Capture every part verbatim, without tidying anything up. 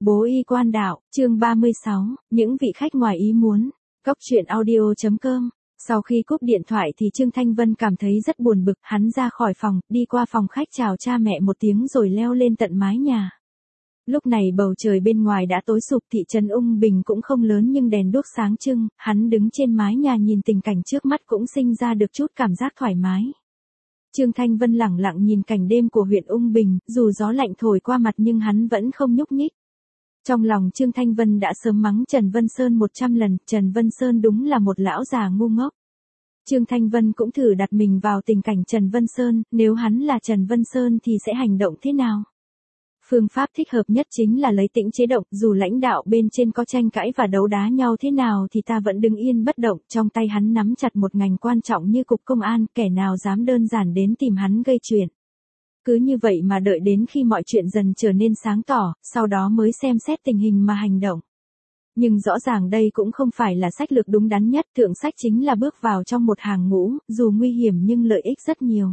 Bố y quan đạo, chương ba mươi sáu, những vị khách ngoài ý muốn. Cốc truyện audio chấm com. Sau khi cúp điện thoại thì Trương Thanh Vân cảm thấy rất buồn bực, hắn ra khỏi phòng, đi qua phòng khách chào cha mẹ một tiếng rồi leo lên tận mái nhà. Lúc này bầu trời bên ngoài đã tối sụp, thị trấn Ung Bình cũng không lớn nhưng đèn đuốc sáng trưng, hắn đứng trên mái nhà nhìn tình cảnh trước mắt cũng sinh ra được chút cảm giác thoải mái. Trương Thanh Vân lẳng lặng nhìn cảnh đêm của huyện Ung Bình, dù gió lạnh thổi qua mặt nhưng hắn vẫn không nhúc nhích. Trong lòng Trương Thanh Vân đã sớm mắng Trần Vân Sơn một trăm lần, Trần Vân Sơn đúng là một lão già ngu ngốc. Trương Thanh Vân cũng thử đặt mình vào tình cảnh Trần Vân Sơn, nếu hắn là Trần Vân Sơn thì sẽ hành động thế nào? Phương pháp thích hợp nhất chính là lấy tĩnh chế động, dù lãnh đạo bên trên có tranh cãi và đấu đá nhau thế nào thì ta vẫn đứng yên bất động, trong tay hắn nắm chặt một ngành quan trọng như cục công an, kẻ nào dám đơn giản đến tìm hắn gây chuyện. Cứ như vậy mà đợi đến khi mọi chuyện dần trở nên sáng tỏ, sau đó mới xem xét tình hình mà hành động. Nhưng rõ ràng đây cũng không phải là sách lược đúng đắn nhất, thượng sách chính là bước vào trong một hàng ngũ, dù nguy hiểm nhưng lợi ích rất nhiều.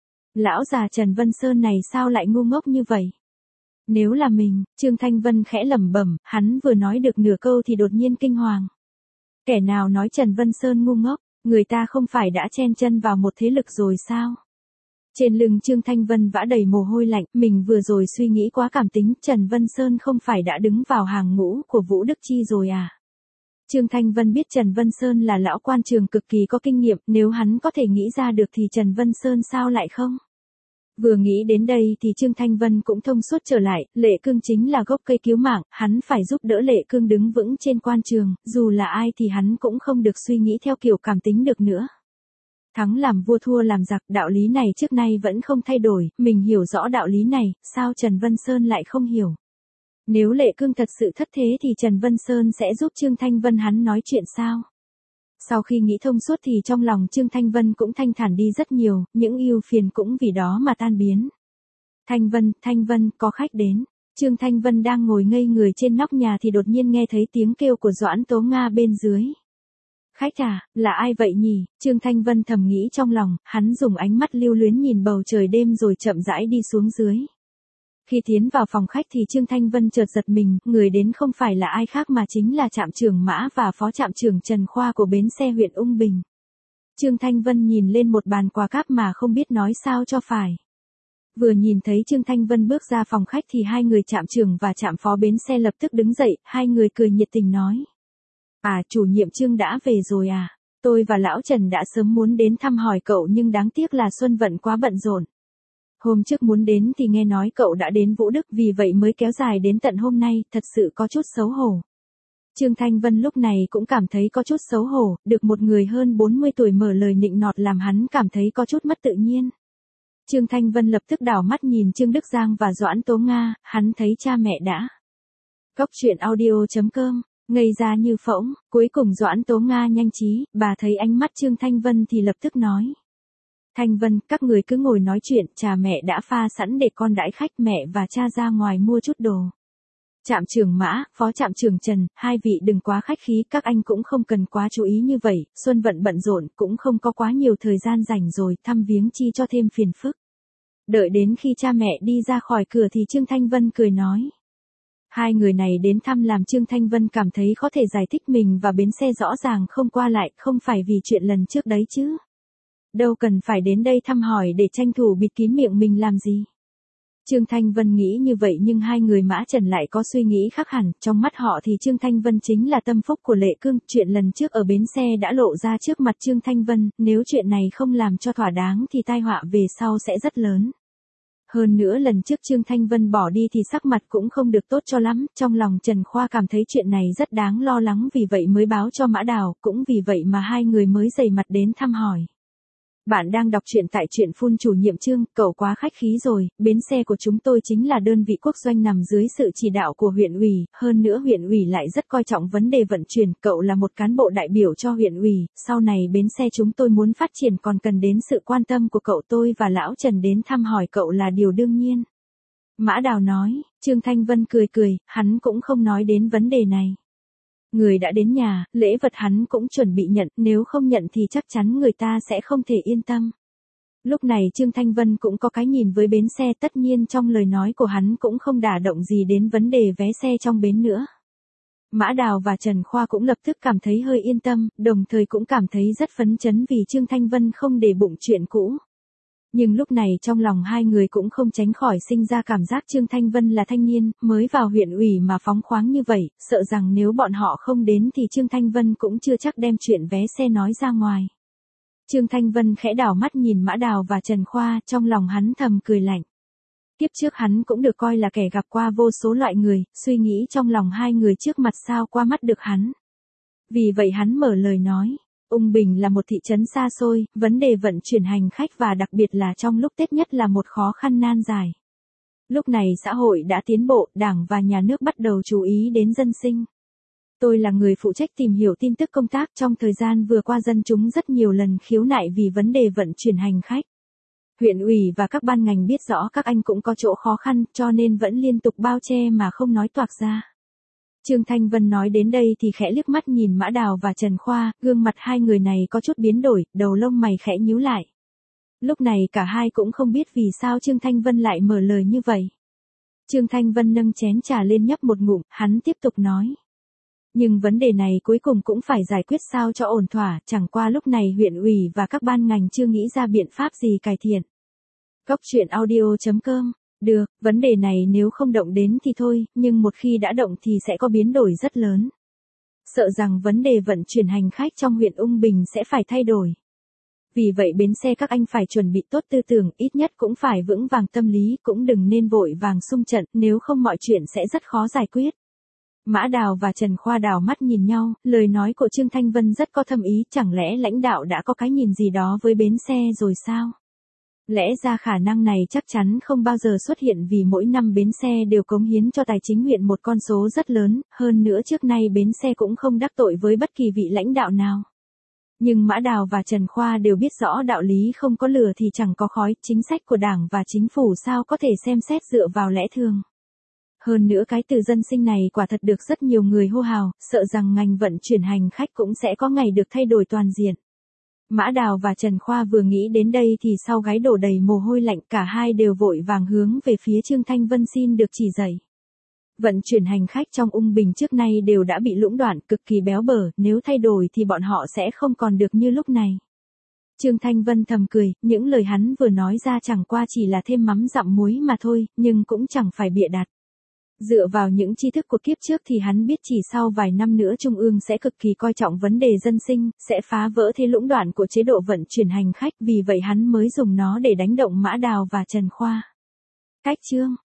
Lão già Trần Vân Sơn này sao lại ngu ngốc như vậy? Nếu là mình, Trương Thanh Vân khẽ lẩm bẩm, hắn vừa nói được nửa câu thì đột nhiên kinh hoàng. Kẻ nào nói Trần Vân Sơn ngu ngốc, người ta không phải đã chen chân vào một thế lực rồi sao? Trên lưng Trương Thanh Vân vã đầy mồ hôi lạnh, mình vừa rồi suy nghĩ quá cảm tính, Trần Vân Sơn không phải đã đứng vào hàng ngũ của Vũ Đức Chi rồi à? Trương Thanh Vân biết Trần Vân Sơn là lão quan trường cực kỳ có kinh nghiệm, nếu hắn có thể nghĩ ra được thì Trần Vân Sơn sao lại không? Vừa nghĩ đến đây thì Trương Thanh Vân cũng thông suốt trở lại, Lệ Cương chính là gốc cây cứu mạng, hắn phải giúp đỡ Lệ Cương đứng vững trên quan trường, dù là ai thì hắn cũng không được suy nghĩ theo kiểu cảm tính được nữa. Thắng làm vua thua làm giặc, đạo lý này trước nay vẫn không thay đổi, mình hiểu rõ đạo lý này, sao Trần Vân Sơn lại không hiểu? Nếu Lệ Cương thật sự thất thế thì Trần Vân Sơn sẽ giúp Trương Thanh Vân hắn nói chuyện sao? Sau khi nghĩ thông suốt thì trong lòng Trương Thanh Vân cũng thanh thản đi rất nhiều, những ưu phiền cũng vì đó mà tan biến. Thanh Vân, Thanh Vân, có khách đến. Trương Thanh Vân đang ngồi ngây người trên nóc nhà thì đột nhiên nghe thấy tiếng kêu của Doãn Tố Nga bên dưới. Khách à, là ai vậy nhỉ? Trương Thanh Vân thầm nghĩ trong lòng, hắn dùng ánh mắt lưu luyến nhìn bầu trời đêm rồi chậm rãi đi xuống dưới. Khi tiến vào phòng khách thì Trương Thanh Vân chợt giật mình, người đến không phải là ai khác mà chính là trạm trưởng Mã và phó trạm trưởng Trần Khoa của bến xe huyện Ung Bình. Trương Thanh Vân nhìn lên một bàn quà cáp mà không biết nói sao cho phải. Vừa nhìn thấy Trương Thanh Vân bước ra phòng khách thì hai người trạm trưởng và trạm phó bến xe lập tức đứng dậy, hai người cười nhiệt tình nói. À, chủ nhiệm Trương đã về rồi à? Tôi và lão Trần đã sớm muốn đến thăm hỏi cậu nhưng đáng tiếc là Xuân Vận quá bận rộn. Hôm trước muốn đến thì nghe nói cậu đã đến Vũ Đức vì vậy mới kéo dài đến tận hôm nay, thật sự có chút xấu hổ. Trương Thanh Vân lúc này cũng cảm thấy có chút xấu hổ, được một người hơn bốn mươi tuổi mở lời nịnh nọt làm hắn cảm thấy có chút mất tự nhiên. Trương Thanh Vân lập tức đảo mắt nhìn Trương Đức Giang và Doãn Tố Nga, hắn thấy cha mẹ đã. Cốc truyện audio chấm com, ngây ra như phỗng, cuối cùng Doãn Tố Nga nhanh trí, bà thấy ánh mắt Trương Thanh Vân thì lập tức nói. Thanh Vân, các người cứ ngồi nói chuyện, trà mẹ đã pha sẵn để con đãi khách, mẹ và cha ra ngoài mua chút đồ. Trạm trưởng Mã, phó trạm trưởng Trần, hai vị đừng quá khách khí, các anh cũng không cần quá chú ý như vậy, Xuân Vận bận rộn, cũng không có quá nhiều thời gian rảnh rồi, thăm viếng chi cho thêm phiền phức. Đợi đến khi cha mẹ đi ra khỏi cửa thì Trương Thanh Vân cười nói. Hai người này đến thăm làm Trương Thanh Vân cảm thấy có thể giải thích mình và bến xe rõ ràng không qua lại, không phải vì chuyện lần trước đấy chứ. Đâu cần phải đến đây thăm hỏi để tranh thủ bịt kín miệng mình làm gì. Trương Thanh Vân nghĩ như vậy nhưng hai người Mã Trần lại có suy nghĩ khác hẳn, trong mắt họ thì Trương Thanh Vân chính là tâm phúc của Lệ Cương, chuyện lần trước ở bến xe đã lộ ra trước mặt Trương Thanh Vân, nếu chuyện này không làm cho thỏa đáng thì tai họa về sau sẽ rất lớn. Hơn nữa lần trước Trương Thanh Vân bỏ đi thì sắc mặt cũng không được tốt cho lắm, trong lòng Trần Khoa cảm thấy chuyện này rất đáng lo lắng vì vậy mới báo cho Mã Đào, cũng vì vậy mà hai người mới dày mặt đến thăm hỏi. Bạn đang đọc truyện tại truyện phun chủ nhiệm Trương, cậu quá khách khí rồi, bến xe của chúng tôi chính là đơn vị quốc doanh nằm dưới sự chỉ đạo của huyện ủy, hơn nữa huyện ủy lại rất coi trọng vấn đề vận chuyển, cậu là một cán bộ đại biểu cho huyện ủy, sau này bến xe chúng tôi muốn phát triển còn cần đến sự quan tâm của cậu, tôi và lão Trần đến thăm hỏi cậu là điều đương nhiên. Mã Đào nói, Trương Thanh Vân cười cười, hắn cũng không nói đến vấn đề này. Người đã đến nhà, lễ vật hắn cũng chuẩn bị nhận, nếu không nhận thì chắc chắn người ta sẽ không thể yên tâm. Lúc này Trương Thanh Vân cũng có cái nhìn với bến xe, tất nhiên trong lời nói của hắn cũng không đả động gì đến vấn đề vé xe trong bến nữa. Mã Đào và Trần Khoa cũng lập tức cảm thấy hơi yên tâm, đồng thời cũng cảm thấy rất phấn chấn vì Trương Thanh Vân không để bụng chuyện cũ. Nhưng lúc này trong lòng hai người cũng không tránh khỏi sinh ra cảm giác Trương Thanh Vân là thanh niên, mới vào huyện ủy mà phóng khoáng như vậy, sợ rằng nếu bọn họ không đến thì Trương Thanh Vân cũng chưa chắc đem chuyện vé xe nói ra ngoài. Trương Thanh Vân khẽ đảo mắt nhìn Mã Đào và Trần Khoa, trong lòng hắn thầm cười lạnh. Kiếp trước hắn cũng được coi là kẻ gặp qua vô số loại người, suy nghĩ trong lòng hai người trước mặt sao qua mắt được hắn. Vì vậy hắn mở lời nói, Ung Bình là một thị trấn xa xôi, vấn đề vận chuyển hành khách và đặc biệt là trong lúc Tết nhất là một khó khăn nan giải. Lúc này xã hội đã tiến bộ, Đảng và nhà nước bắt đầu chú ý đến dân sinh. Tôi là người phụ trách tìm hiểu tin tức công tác, trong thời gian vừa qua dân chúng rất nhiều lần khiếu nại vì vấn đề vận chuyển hành khách. Huyện ủy và các ban ngành biết rõ các anh cũng có chỗ khó khăn, cho nên vẫn liên tục bao che mà không nói toạc ra. Trương Thanh Vân nói đến đây thì khẽ liếc mắt nhìn Mã Đào và Trần Khoa, gương mặt hai người này có chút biến đổi, đầu lông mày khẽ nhíu lại. Lúc này cả hai cũng không biết vì sao Trương Thanh Vân lại mở lời như vậy. Trương Thanh Vân nâng chén trà lên nhấp một ngụm, hắn tiếp tục nói. Nhưng vấn đề này cuối cùng cũng phải giải quyết sao cho ổn thỏa, chẳng qua lúc này huyện ủy và các ban ngành chưa nghĩ ra biện pháp gì cải thiện. Góc truyện audio chấm com. Được, vấn đề này nếu không động đến thì thôi, nhưng một khi đã động thì sẽ có biến đổi rất lớn. Sợ rằng vấn đề vận chuyển hành khách trong huyện Ung Bình sẽ phải thay đổi. Vì vậy bến xe các anh phải chuẩn bị tốt tư tưởng, ít nhất cũng phải vững vàng tâm lý, cũng đừng nên vội vàng xung trận, nếu không mọi chuyện sẽ rất khó giải quyết. Mã Đào và Trần Khoa đảo mắt nhìn nhau, lời nói của Trương Thanh Vân rất có thâm ý, chẳng lẽ lãnh đạo đã có cái nhìn gì đó với bến xe rồi sao? Lẽ ra khả năng này chắc chắn không bao giờ xuất hiện vì mỗi năm bến xe đều cống hiến cho tài chính huyện một con số rất lớn, hơn nữa trước nay bến xe cũng không đắc tội với bất kỳ vị lãnh đạo nào. Nhưng Mã Đào và Trần Khoa đều biết rõ đạo lý không có lửa thì chẳng có khói, chính sách của Đảng và chính phủ sao có thể xem xét dựa vào lẽ thường. Hơn nữa cái từ dân sinh này quả thật được rất nhiều người hô hào, sợ rằng ngành vận chuyển hành khách cũng sẽ có ngày được thay đổi toàn diện. Mã Đào và Trần Khoa vừa nghĩ đến đây thì sau gáy đổ đầy mồ hôi lạnh, cả hai đều vội vàng hướng về phía Trương Thanh Vân xin được chỉ dạy. Vận chuyển hành khách trong Ung Bình trước nay đều đã bị lũng đoạn, cực kỳ béo bở, nếu thay đổi thì bọn họ sẽ không còn được như lúc này. Trương Thanh Vân thầm cười, những lời hắn vừa nói ra chẳng qua chỉ là thêm mắm dặm muối mà thôi, nhưng cũng chẳng phải bịa đặt. Dựa vào những tri thức của kiếp trước thì hắn biết chỉ sau vài năm nữa Trung ương sẽ cực kỳ coi trọng vấn đề dân sinh, sẽ phá vỡ thế lũng đoạn của chế độ vận chuyển hành khách, vì vậy hắn mới dùng nó để đánh động Mã Đào và Trần Khoa. Cách chương